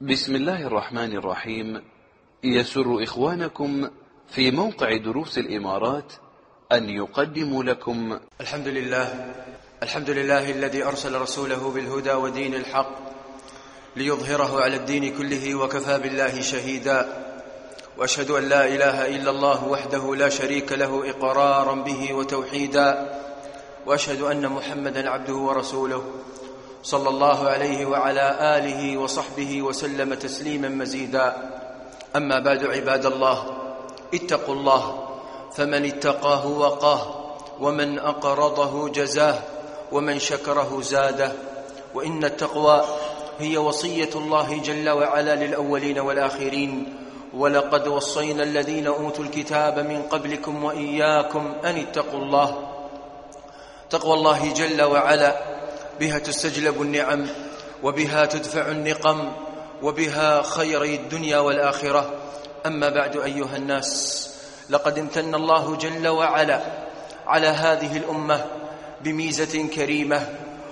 بسم الله الرحمن الرحيم. يسر إخوانكم في موقع دروس الإمارات أن يقدموا لكم الحمد لله الذي أرسل رسوله بالهدى ودين الحق ليظهره على الدين كله وكفى بالله شهيدا، وأشهد أن لا إله إلا الله وحده لا شريك له إقرارا به وتوحيدا، وأشهد أن محمدا عبده ورسوله صلى الله عليه وعلى آله وصحبه وسلم تسليما مزيدا. أما بعد، عباد الله، اتقوا الله، فمن اتقاه وقاه، ومن أقرضه جزاه، ومن شكره زاده. وإن التقوى هي وصية الله جل وعلا للأولين والآخرين، ولقد وصينا الذين أوتوا الكتاب من قبلكم وإياكم أن اتقوا الله. تقوى الله جل وعلا بها تستجلب النعم، وبها تدفع النقم، وبها خيري الدنيا والآخرة. أما بعد، أيها الناس، لقد امتن الله جل وعلا على هذه الأمة بميزة كريمة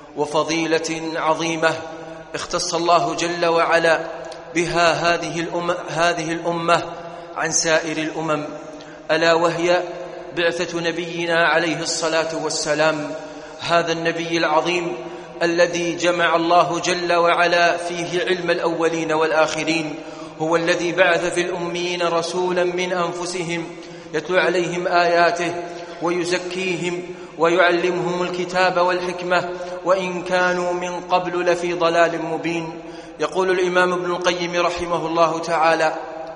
وفضيلة عظيمة اختص الله جل وعلا بها هذه الأمة عن سائر الأمم، ألا وهي بعثة نبينا عليه الصلاة والسلام، هذا النبي العظيم الذي جمع الله جل وعلا فيه علم الأولين والآخرين. هو الذي بعث في الأميين رسولا من أنفسهم يتلو عليهم آياته ويزكيهم ويعلمهم الكتاب والحكمة، وإن كانوا من قبل لفي ضلال مبين. يقول الإمام ابن القيم رحمه الله تعالى: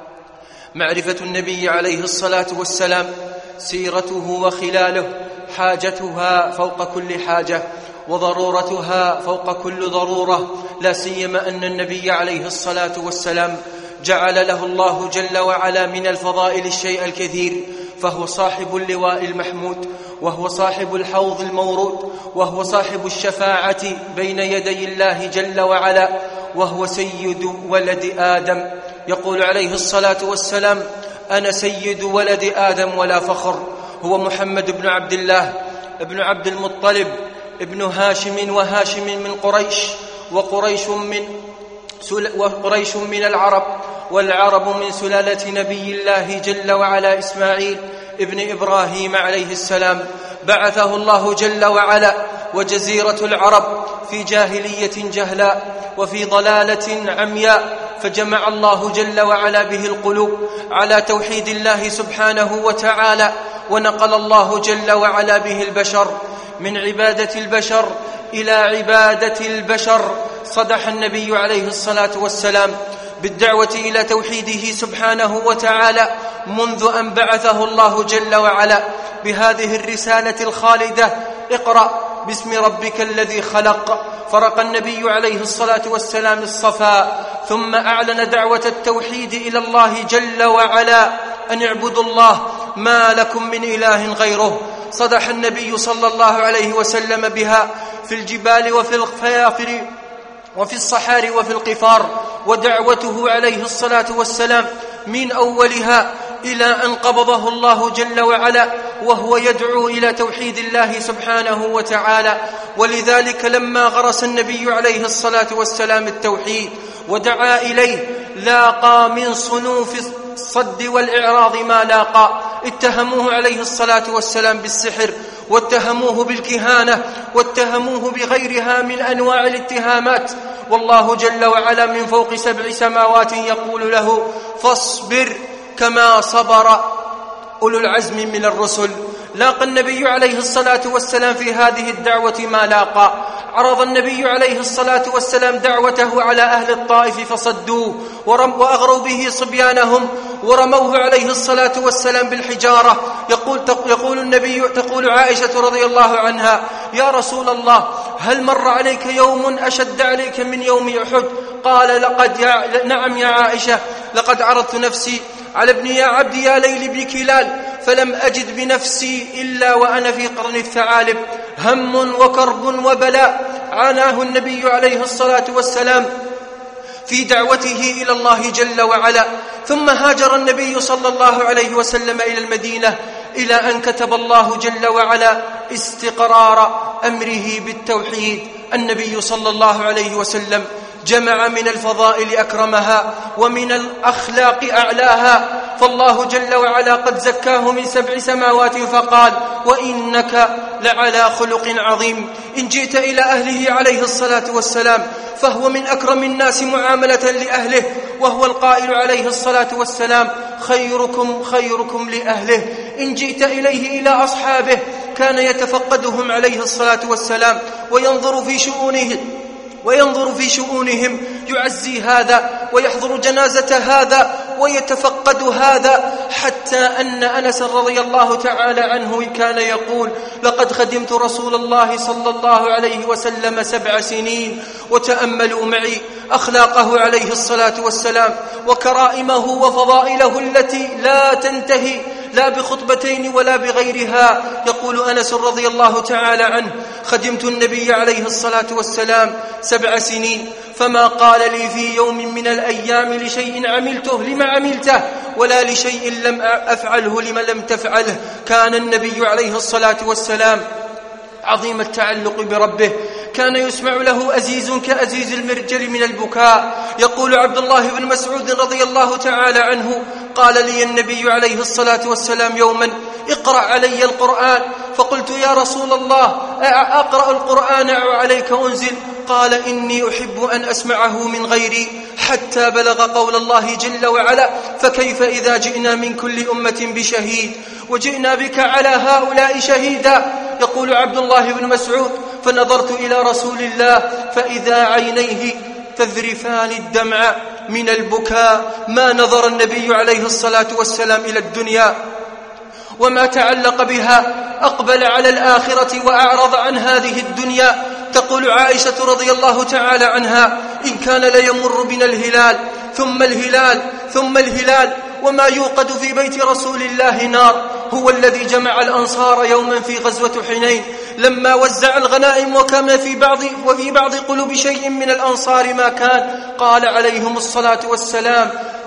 معرفة النبي عليه الصلاة والسلام سيرته وخلاله حاجتها فوق كل حاجة، وضرورتها فوق كل ضرورة، لا سيما أن النبي عليه الصلاة والسلام جعل له الله جل وعلا من الفضائل الشيء الكثير، فهو صاحب اللواء المحمود، وهو صاحب الحوض المورود، وهو صاحب الشفاعة بين يدي الله جل وعلا، وهو سيد ولد آدم. يقول عليه الصلاة والسلام: أنا سيد ولد آدم ولا فخر. هو محمد بن عبد الله ابن عبد المطلب ابن هاشم، وهاشم من قريش، وقريش من العرب، والعرب من سلالة نبي الله جل وعلا إسماعيل ابن إبراهيم عليه السلام. بعثه الله جل وعلا وجزيرة العرب في جاهلية جهلاء وفي ضلالة عمياء، فجمع الله جل وعلا به القلوب على توحيد الله سبحانه وتعالى، ونقل الله جل وعلا به البشر من عبادة البشر إلى عبادة البشر. صدح النبي عليه الصلاة والسلام بالدعوة إلى توحيده سبحانه وتعالى منذ أن بعثه الله جل وعلا بهذه الرسالة الخالدة: اقرأ باسم ربك الذي خلق. فرق النبي عليه الصلاة والسلام الصفا، ثم أعلن دعوة التوحيد إلى الله جل وعلا: أن اعبدوا الله ما لكم من إله غيره. صدح النبي صلى الله عليه وسلم بها في الجبال وفي الفيافر وفي الصحاري وفي القفار، ودعوته عليه الصلاة والسلام من أولها إلى أن قبضه الله جل وعلا وهو يدعو إلى توحيد الله سبحانه وتعالى. ولذلك لما غرس النبي عليه الصلاة والسلام التوحيد ودعا إليه لاقى من صنوف الصد والإعراض ما لاقى. اتهموه عليه الصلاة والسلام بالسحر، واتهموه بالكهانة، واتهموه بغيرها من أنواع الاتهامات، والله جل وعلا من فوق 7 سماوات يقول له: فاصبر كما صبر أولو العزم من الرسل. لاقى النبي عليه الصلاة والسلام في هذه الدعوة ما لاقى. عرض النبي عليه الصلاة والسلام دعوته على أهل الطائف فصدوه وأغروا به صبيانهم ورموه عليه الصلاة والسلام بالحجارة. تقول عائشة رضي الله عنها: يا رسول الله، هل مر عليك يوم أشد عليك من يوم أحد؟ قال: نعم يا عائشة، لقد عرضت نفسي على ابن يا عبد يا ليل بن كلال، فلم أجد بنفسي إلا وأنا في قرن الثعالب. هم وكرب وبلاء عاناه النبي عليه الصلاة والسلام في دعوته إلى الله جل وعلا. ثم هاجر النبي صلى الله عليه وسلم إلى المدينة، إلى أن كتب الله جل وعلا استقرار أمره بالتوحيد. النبي صلى الله عليه وسلم جمع من الفضائل أكرمها ومن الأخلاق أعلاها. فالله جل وعلا قد زكاه من 7 سماوات فقال: وإنك لعلى خلق عظيم. إن جئت إلى أهله عليه الصلاة والسلام فهو من أكرم الناس معاملة لأهله، وهو القائل عليه الصلاة والسلام: خيركم خيركم لأهله. إن جئت إليه إلى أصحابه كان يتفقدهم عليه الصلاة والسلام وينظر في شؤونهم، يعزي هذا ويحضر جنازة هذا ويتفقد هذا، حتى أن أنس رضي الله تعالى عنه كان يقول: لقد خدمت رسول الله صلى الله عليه وسلم 7 سنين. وتأملوا معي أخلاقه عليه الصلاة والسلام وكرائمه وفضائله التي لا تنتهي لا بخطبتين ولا بغيرها. يقول أنس رضي الله تعالى عنه: خدمت النبي عليه الصلاة والسلام 7 سنين، فما قال لي في يوم من الأيام لشيء عملته لما عملته، ولا لشيء لم أفعله لما لم تفعله. كان النبي عليه الصلاة والسلام عظيم التعلق بربه، كان يسمع له أزيز كأزيز المرجل من البكاء. يقول عبد الله بن مسعود رضي الله تعالى عنه: قال لي النبي عليه الصلاة والسلام يوما: اقرأ علي القرآن. فقلت: يا رسول الله، أقرأ القرآن أو عليك أنزل؟ قال: إني أحب أن أسمعه من غيري، حتى بلغ قول الله جل وعلا: فكيف إذا جئنا من كل أمة بشهيد وجئنا بك على هؤلاء شهيدا. يقول عبد الله بن مسعود: فنظرت إلى رسول الله فإذا عينيه تذرفان الدمع من البكاء. ما نظر النبي عليه الصلاة والسلام إلى الدنيا وما تعلق بها، أقبل على الآخرة وأعرض عن هذه الدنيا. تقول عائشة رضي الله تعالى عنها: إن كان ليمر بنا الهلال ثم الهلال ثم الهلال، وما يوقد في بيت رسول الله نار. هو الذي جمع الأنصار يوما في غزوة حنين لما وزع الغنائم، وكان في بعض قلوب شيء من الأنصار ما كان. قال عليهم الصلاة والسلام: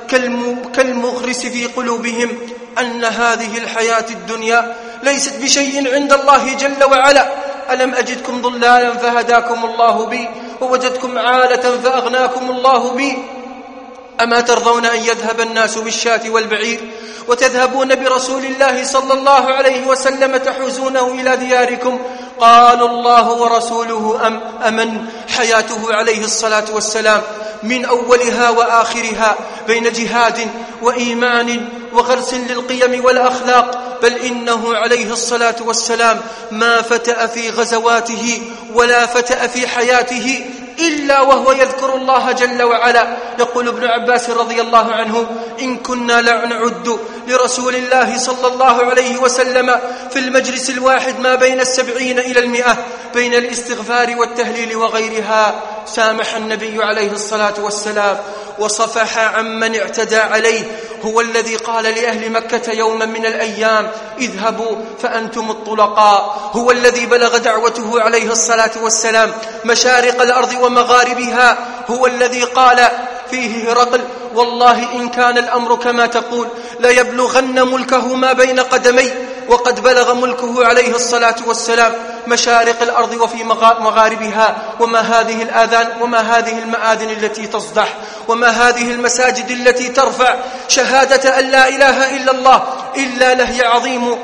كالمغرس في قلوبهم أن هذه الحياة الدنيا ليست بشيء عند الله جل وعلا. ألم أجدكم ضلالا فهداكم الله بي، ووجدكم عالة فأغناكم الله بي. أما ترضون أن يذهب الناس بالشاة والبعير وتذهبون برسول الله صلى الله عليه وسلم تحوزونه إلى دياركم؟ قالوا: الله ورسوله أمن. حياته عليه الصلاة والسلام من أولها وآخرها بين جهاد وإيمان وغرس للقيم والأخلاق، بل إنه عليه الصلاة والسلام ما فتأ في غزواته ولا فتأ في حياته إلا وهو يذكر الله جل وعلا. يقول ابن عباس رضي الله عنه: إن كنا لنعد لرسول الله صلى الله عليه وسلم في المجلس الواحد ما بين 70 إلى 100 بين الاستغفار والتهليل وغيرها. سامح النبي عليه الصلاة والسلام وصفح عمن اعتدى عليه. هو الذي قال لأهل مكة يوما من الأيام: اذهبوا فأنتم الطلقاء. هو الذي بلغ دعوته عليه الصلاة والسلام مشارق الأرض ومغاربها. هو الذي قال فيه هرقل: والله إن كان الأمر كما تقول ليبلغن ملكه ما بين قدمي. وقد بلغ ملكه عليه الصلاة والسلام مشارق الأرض وفي مغاربها. وما هذه الآذان وما هذه المآذن التي تصدح، وما هذه المساجد التي ترفع شهادة أن لا إله إلا الله إلا لهي عظيم،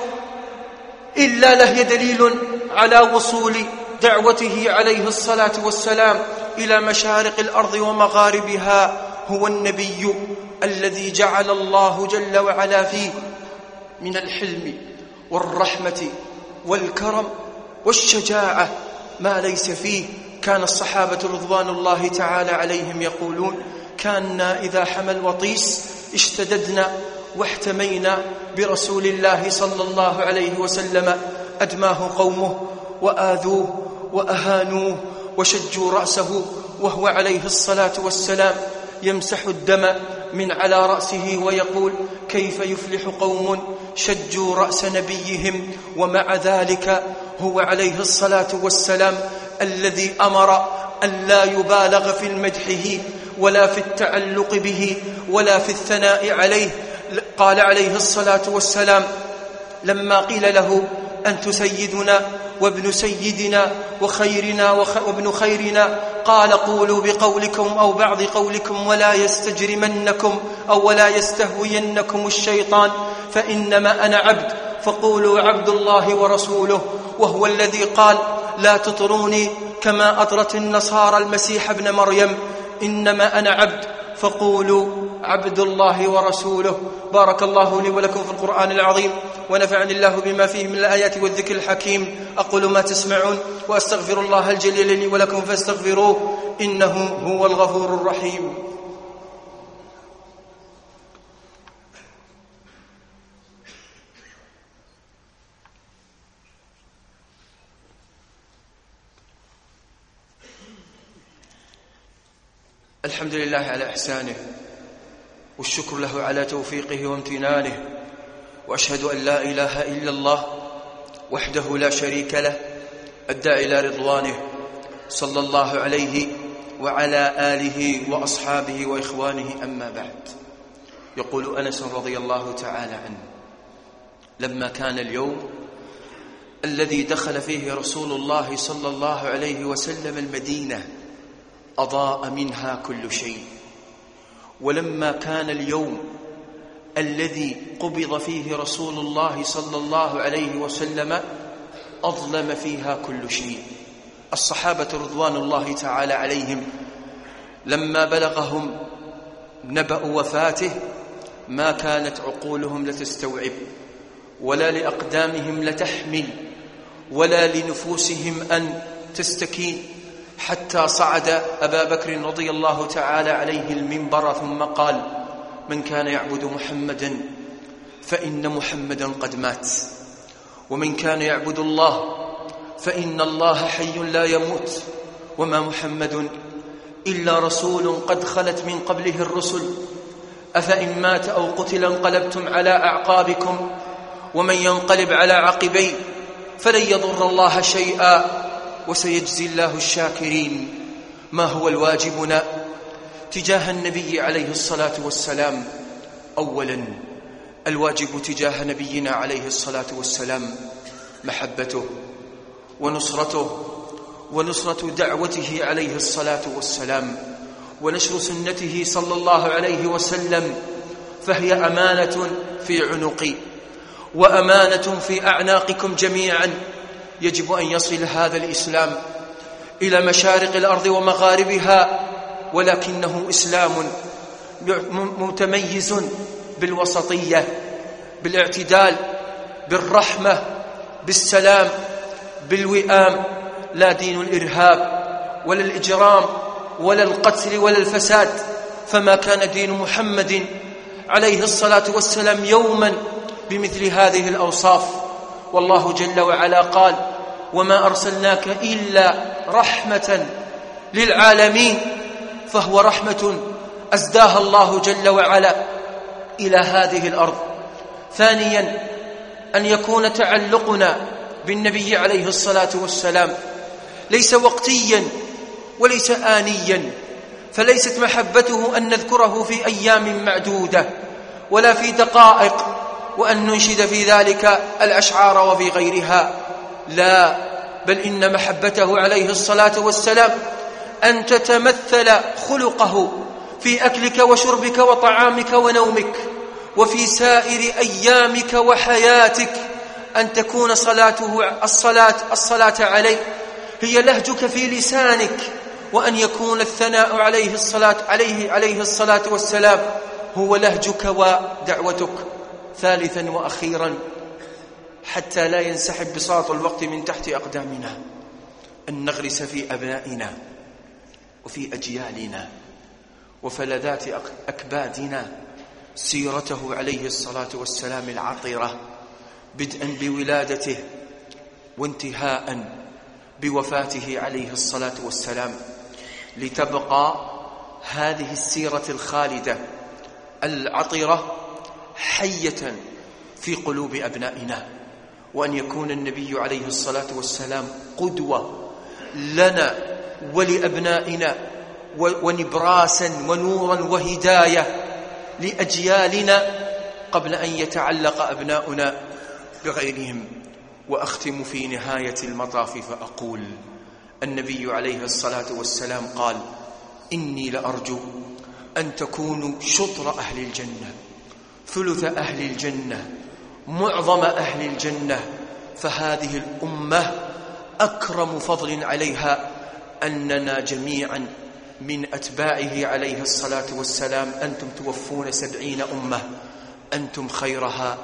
إلا لهي دليل على وصول دعوته عليه الصلاة والسلام إلى مشارق الأرض ومغاربها. هو النبي الذي جعل الله جل وعلا فيه من الحلم والرحمة والكرم والشجاعة ما ليس فيه. كان الصحابة رضوان الله تعالى عليهم يقولون: كنا إذا حمى الوطيس اشتددنا واحتمينا برسول الله صلى الله عليه وسلم. أدماه قومه وآذوه وأهانوه وشجوا رأسه، وهو عليه الصلاة والسلام يمسح الدم من على رأسه ويقول: كيف يفلح قوم شجوا رأس نبيهم. ومع ذلك هو عليه الصلاة والسلام الذي أمر أن لا يبالغ في مدحه ولا في التعلق به ولا في الثناء عليه. قال عليه الصلاة والسلام لما قيل له: أنت سيدنا وابن سيدنا وخيرنا وابن خيرنا. قال قولوا بقولكم أو بعض قولكم ولا يستجرمنكم أو ولا يستهوينكم الشيطان فإنما أنا عبد فقولوا عبد الله ورسوله. وهو الذي قال لا تطروني كما أطرت النصارى المسيح ابن مريم، إنما أنا عبد فقولوا عبد الله ورسوله. بارك الله لي ولكم في القرآن العظيم ونفعني الله بما فيه من الآيات والذكر الحكيم. أقول ما تسمعون وأستغفر الله الجليل لي ولكم فاستغفروه إنه هو الغفور الرحيم. الحمد لله على إحسانه والشكر له على توفيقه وامتنانه، وأشهد أن لا إله إلا الله وحده لا شريك له الداعي إلى رضوانه، صلى الله عليه وعلى آله وأصحابه وإخوانه. أما بعد، يقول أنس رضي الله تعالى عنه: لما كان اليوم الذي دخل فيه رسول الله صلى الله عليه وسلم المدينة أضاء منها كل شيء، ولما كان اليوم الذي قبض فيه رسول الله صلى الله عليه وسلم أظلم فيها كل شيء. الصحابة رضوان الله تعالى عليهم لما بلغهم نبأ وفاته ما كانت عقولهم لتستوعب، ولا لأقدامهم لتحمل، ولا لنفوسهم أن تستكين، حتى صعد أبا بكر رضي الله تعالى عليه المنبر ثم قال: من كان يعبد محمدا فإن محمدا قد مات، ومن كان يعبد الله فإن الله حي لا يموت، وما محمد إلا رسول قد خلت من قبله الرسل، أفإن مات أو قتل انقلبتم على أعقابكم، ومن ينقلب على عقبيه فلن يضر الله شيئا وسيجزي الله الشاكرين. ما هو الواجبنا تجاه النبي عليه الصلاة والسلام؟ أولا، الواجب تجاه نبينا عليه الصلاة والسلام محبته ونصرته ونصرة دعوته عليه الصلاة والسلام، ونشر سنته صلى الله عليه وسلم، فهي أمانة في عنقي وأمانة في أعناقكم جميعا. يجب أن يصل هذا الإسلام إلى مشارق الأرض ومغاربها، ولكنه إسلام متميز بالوسطية، بالاعتدال، بالرحمة، بالسلام، بالوئام، لا دين الإرهاب ولا الإجرام ولا القتل ولا الفساد. فما كان دين محمد عليه الصلاة والسلام يوما بمثل هذه الأوصاف. والله جل وعلا قال: وما أرسلناك إلا رحمة للعالمين، فهو رحمة أزداها الله جل وعلا إلى هذه الأرض. ثانيا، أن يكون تعلقنا بالنبي عليه الصلاة والسلام ليس وقتيا وليس آنيا، فليست محبته أن نذكره في أيام معدودة ولا في دقائق وأن ننشد في ذلك الأشعار وفي غيرها، لا، بل إن محبته عليه الصلاة والسلام أن تتمثل خلقه في أكلك وشربك وطعامك ونومك وفي سائر أيامك وحياتك، أن تكون الصلاة عليه هي لهجك في لسانك، وأن يكون الثناء عليه الصلاة والسلام هو لهجك ودعوتك. ثالثا وأخيرا، حتى لا ينسحب بساط الوقت من تحت أقدامنا، أن نغرس في أبنائنا وفي أجيالنا وفلذات أكبادنا سيرته عليه الصلاة والسلام العطرة، بدءا بولادته وانتهاء بوفاته عليه الصلاة والسلام، لتبقى هذه السيرة الخالدة العطرة حية في قلوب أبنائنا، وأن يكون النبي عليه الصلاة والسلام قدوة لنا ولأبنائنا ونبراسا ونورا وهداية لأجيالنا قبل أن يتعلق أبناؤنا بغيرهم. وأختم في نهاية المطاف فأقول: النبي عليه الصلاة والسلام قال: إني لأرجو أن تكونوا شطر أهل الجنة، ثلث أهل الجنة، معظم أهل الجنة. فهذه الأمة أكرم فضل عليها أننا جميعا من أتباعه عليه الصلاة والسلام. أنتم توفون 70 أمة، أنتم خيرها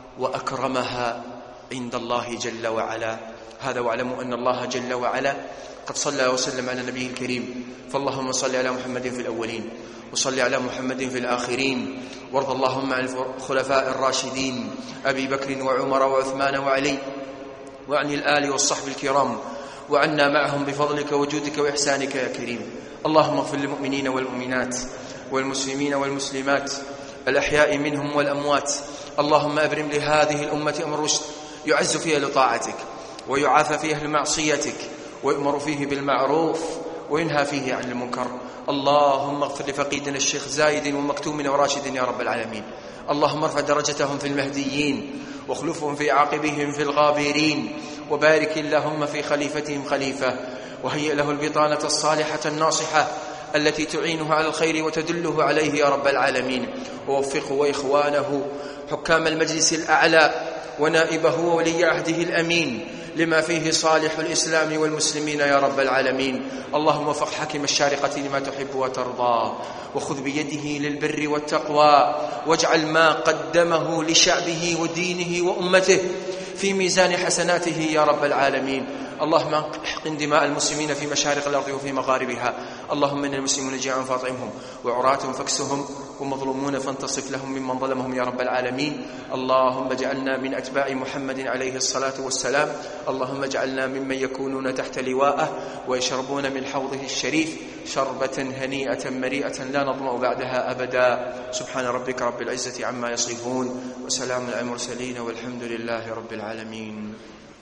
وأكرمها عند الله جل وعلا. هذا واعلموا أن الله جل وعلا قد صلى وسلم على النبي الكريم. فاللهم صل على محمد في الأولين، وصل على محمد في الآخرين، وارض اللهم عن الخلفاء الراشدين أبي بكر وعمر وعثمان وعلي، وعن الآل والصحب الكرام، وعنا معهم بفضلك وجودك وإحسانك يا كريم. اللهم اغفر للمؤمنين والمؤمنات والمسلمين والمسلمات الأحياء منهم والأموات. اللهم أبرم لهذه الأمة أمر رشد يعز فيها لطاعتك، ويعافى فيها لمعصيتك، ويؤمر فيه بالمعروف، وينهى فيه عن المنكر. اللهم اغفر لفقيدنا الشيخ زايد ومكتومنا وراشد يا رب العالمين. اللهم ارفع درجتهم في المهديين، واخلفهم في عاقبهم في الغابرين، وبارك اللهم في خليفتهم خليفة، وهيئ له البطانة الصالحة الناصحة التي تعينه على الخير وتدله عليه يا رب العالمين. ووفقه وإخوانه حكام المجلس الأعلى ونائبه وولي عهده الأمين لما فيه صالح الإسلام والمسلمين يا رب العالمين. اللهم وفق حاكم الشارقة لما تحب وترضى، وخذ بيده للبر والتقوى، واجعل ما قدمه لشعبه ودينه وأمته في ميزان حسناته يا رب العالمين. اللهم احقن دماء المسلمين في مشارق الأرض وفي مغاربها. اللهم إن المسلمون جيعا فاطعمهم، وعراة فاكسهم، ومظلومون فانتصف لهم ممن ظلمهم يا رب العالمين. اللهم اجعلنا من أتباع محمد عليه الصلاة والسلام. اللهم اجعلنا ممن يكونون تحت لواءه ويشربون من حوضه الشريف شربة هنيئة مريئة لا نظمأ بعدها أبدا. سبحان ربك رب العزة عما يصفون، وسلام على المرسلين، والحمد لله رب العالمين.